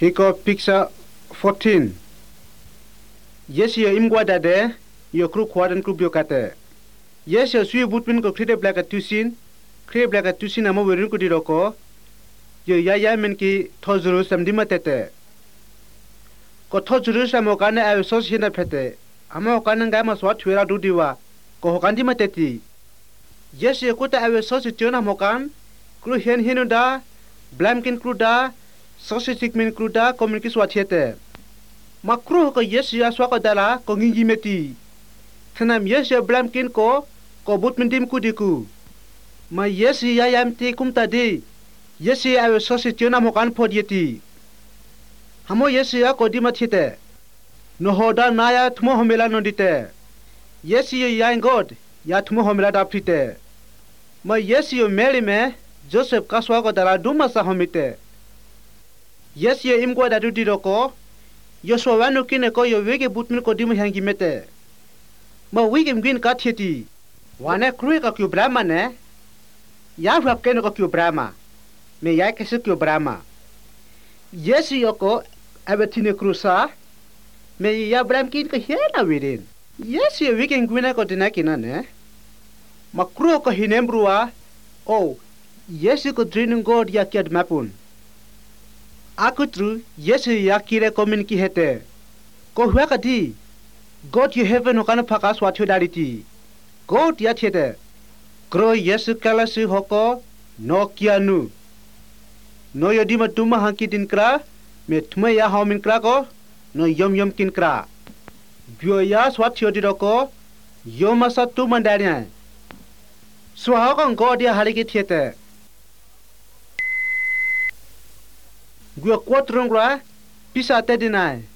Hiko picture 14. Yes, you imguada de, your crew quad and crew biocate. Yes, your sweet bootman go create black at tusin, create black at tusin amo werin kudiroko. Your yaya menki tozurus am dimatete. Ko tozurus amokana I was in a pete. Amokan gamas what we are do diwa. Ko hokandimateti. Yes, you could have a sausage mokan, crew hen hinuda, blamkin cruda. Sausage min kruda komunikis watiete. Makruh ko yes ya swako dala ko ngingi meti. Tanam yes ya blamkin ko but mindim kudiku. Ma yes ya yamti kum tadi. Yes ya awe sausage na mokan podieti. Hamo yes ya ko dimatite. No hoda naya tumo homela nondite. Yes ya God ya tumo homela dapite. Ma yes ya meri me Joseph kaswa ko dala duma sa homite. Yes, ye imgwa da duty doko. Yo so wanu kine ko yo wege butmin ko dimu hangi mete. Ma wege mgin katheti. Wane krui ka kyu brahma ne. Ya rap kene ko kyu brahma. Me ya kese kyu brahma. Yes yo ko abatine krusa. Me ya brahm kin ko hena wirin. Yes ye wege ngwina ko dinakina ne. Ma kru ko hinembrua. Oh, yes ko dreaming God ya kiad mapun. Aku tru Yesu yakire community hete. Ko huaka di. God you heaven hokana pakas wathu dariti. God ya hete. Kro Yesu kalasu hoko no kianu. No yodi matuma hanki dinkra me tuma ya homin kra ko no yom kinkra. Bio ya swat yodi roko yom asa tu mandariya. Swahakon God ya haliki hete. Gua kuat rongra pisa te dinai.